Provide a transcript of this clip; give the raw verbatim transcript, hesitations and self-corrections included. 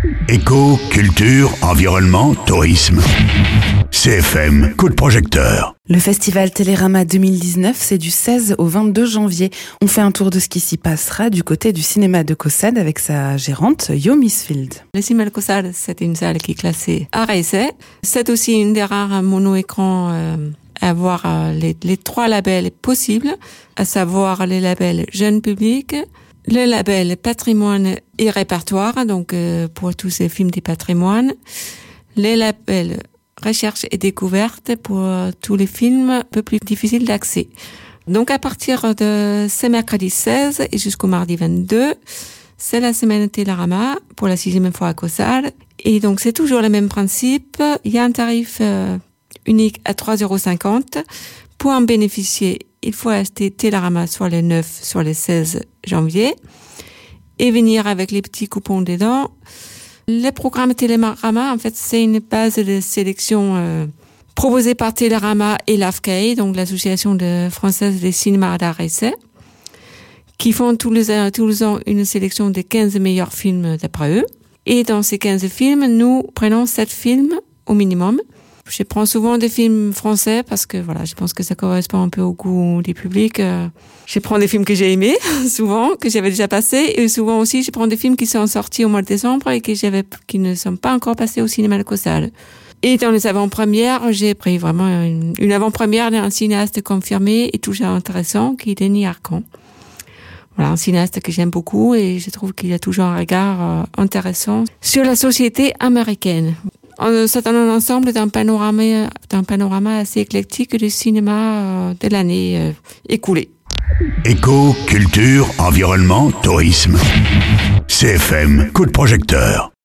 Éco, culture, environnement, tourisme. C F M, coup de projecteur. Le festival Télérama deux mille dix-neuf, c'est du seize au vingt-deux janvier. On fait un tour de ce qui s'y passera du côté du cinéma de Caussade avec sa gérante, Yo Misfield. Le cinéma de Caussade, c'est une salle qui est classée art et essai. C'est aussi une des rares mono-écrans euh, à avoir euh, les, les trois labels possibles, à savoir les labels jeune public, le label patrimoine et répertoire, donc euh, pour tous ces films du patrimoine, les labels recherche et découverte pour euh, tous les films un peu plus difficiles d'accès. Donc à partir de ce mercredi seize et jusqu'au mardi vingt-deux, c'est la semaine Télérama pour la sixième fois à Caussade. Et donc c'est toujours le même principe. Il y a un tarif euh, unique à trois euros cinquante. Pour en bénéficier, il faut acheter Télérama sur le neuf, sur le seize janvier et venir avec les petits coupons dedans. Le programme Télérama, en fait, c'est une base de sélection euh, proposée par Télérama et l'A F C A, donc l'Association de française des cinémas d'art et essai, qui font tous les, tous les ans une sélection des quinze meilleurs films d'après eux. Et dans ces quinze films, nous prenons sept films au minimum. Je prends souvent des films français parce que voilà, je pense que ça correspond un peu au goût du public. Je prends des films que j'ai aimés, souvent, que j'avais déjà passés, et souvent aussi, je prends des films qui sont sortis au mois de décembre et que j'avais, qui ne sont pas encore passés au cinéma de Caussade. Et dans les avant-premières, j'ai pris vraiment une, une avant-première d'un cinéaste confirmé et toujours intéressant, qui est Denis Arcand. Voilà, un cinéaste que j'aime beaucoup et je trouve qu'il a toujours un regard euh, intéressant sur la société américaine. C'est un ensemble d'un panorama, d'un panorama assez éclectique du cinéma de l'année euh, écoulée. Éco, culture, environnement, tourisme. C F M, coup de projecteur.